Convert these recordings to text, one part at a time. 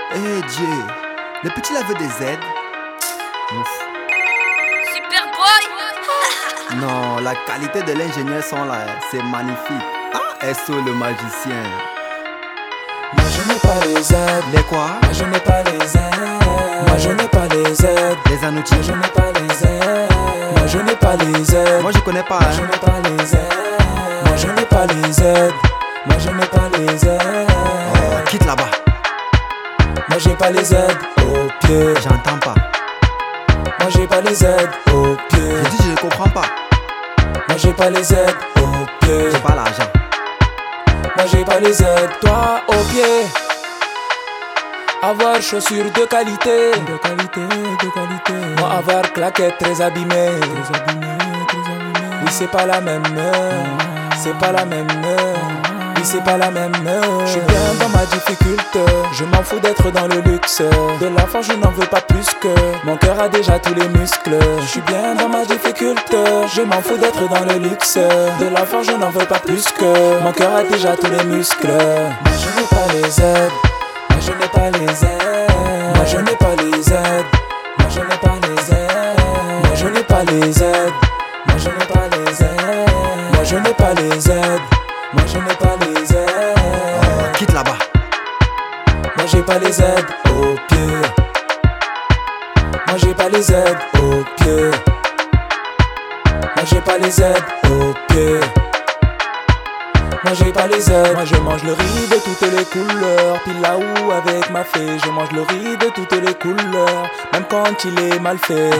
Eh Dieu, le petit laveur des Z. Ouf. Superboy. Non, la qualité de l'ingénieur son là, c'est magnifique. Ah, SO le magicien. Moi je n'ai pas les Z. Les quoi? Moi je n'ai pas les Z. Moi je n'ai pas les Z. Les anoutis. Moi je n'ai pas les Z. Moi je n'ai pas les Z. Moi je connais pas. Moi je n'ai pas les Z. Moi je n'ai pas les Z. Moi je n'ai pas les Z. Oh, quitte là-bas. Moi j'ai pas les Z au pied. J'entends pas. Moi j'ai pas les Z au pied. Je dis je ne comprends pas. Moi j'ai pas les Z au pied. J'ai pas l'argent. Moi j'ai pas les Z, toi au pied. Avoir chaussures de qualité. De qualité, de qualité. Moi avoir claquettes très abîmées. Très abîmées, très abîmées. Oui c'est pas la même. C'est pas la même. Oui c'est pas la même. Je suis bien dans ma difficulté. Je m'en fous d'être dans le luxe. De l'argent je n'en veux pas plus que. Mon cœur a déjà tous les muscles. Je suis bien dans ma difficulté. Je m'en fous d'être dans le luxe. De l'argent je n'en veux pas plus que. Mon cœur a déjà tous les muscles. Moi je n'ai pas les Z. Moi je n'ai pas les Z. Moi je n'ai pas les Z. Moi je n'ai pas les Z. Moi je n'ai pas les Z. Moi je n'ai pas les Z. Moi je n'ai pas les Z. Moi je n'ai pas les Z. Oh, quitte là-bas. Moi j'ai pas les Z au pied. Moi j'ai pas les Z au pied. Moi j'ai pas les Z au pied. Moi j'ai pas les Z. Moi je mange le riz de toutes les couleurs. Puis là où avec ma fée je mange le riz de toutes les couleurs. Même quand il est mal fait.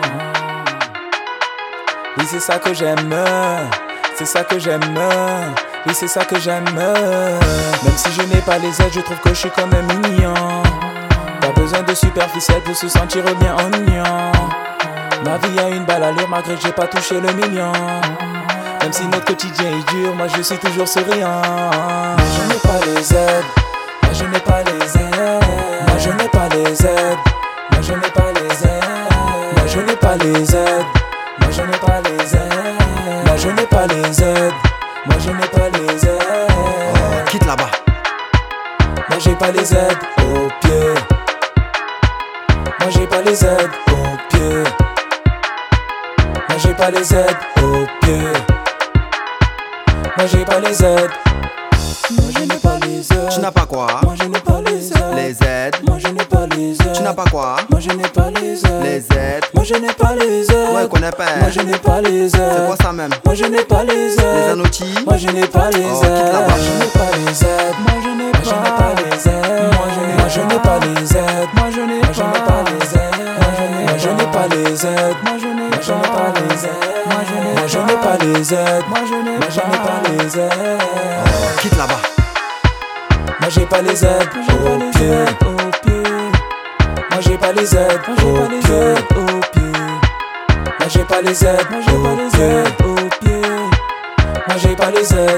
Oui c'est ça que j'aime. C'est ça que j'aime. Oui c'est ça que j'aime. Même si je n'ai pas les aides, je trouve que je suis quand même mignon. Pas besoin de superficiel pour se sentir bien ennuyant. Ma vie a une balle allure malgré que j'ai pas touché le million. Même si notre quotidien est dur, moi je suis toujours souriant. Moi je n'ai pas les aides. Moi je n'ai pas les aides. Moi je n'ai pas les aides. Moi je n'ai pas les aides. Moi je n'ai pas les aides. Moi je n'ai pas les aides. Moi je n'ai pas les aides. Moi je n'ai pas les aides. Oh, quitte là-bas. Moi j'ai pas les aides au pied. Moi j'ai pas les aides au pied. Moi j'ai pas les aides au pied. Moi j'ai pas les aides. Moi je n'ai pas les aides. Tu n'as pas quoi? Moi je n'ai pas les aides. Les Z. Moi je n'ai pas les aides. Tu n'as pas quoi? Moi je n'ai pas les aides. Les Z. Moi je n'ai pas les aides. Ouais, connais pas. Moi je n'ai pas les aides. C'est quoi ça même? Moi je n'ai pas les aides. Les anoutis. Moi je n'ai pas les Oh, aides. quitte là-bas. Moi je n'ai pas les aides. Moi je n'ai pas les aides. Moi je n'ai pas les aides. Moi je n'ai pas les aides. Moi je n'ai pas les aides. Moi je n'ai pas les aides. Moi je n'ai pas les aides. Moi je n'ai pas les aides. Oh, quitte là-bas. Moi j'ai pas les aides au pied. Moi j'ai pas les aides au pied. Moi j'ai pas les aides au pied. Moi j'ai pas les aides.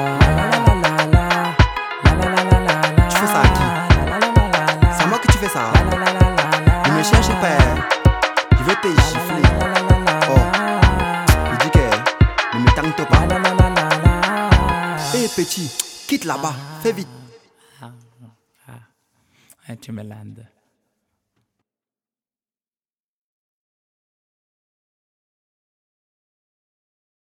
Tu fais ça à qui? C'est à moi que tu fais ça. Ne me cherche pas. Je vais te gifler. Oh, il dit que ne me tente pas. Eh petit, quitte là-bas. Fais vite. Tu me landes.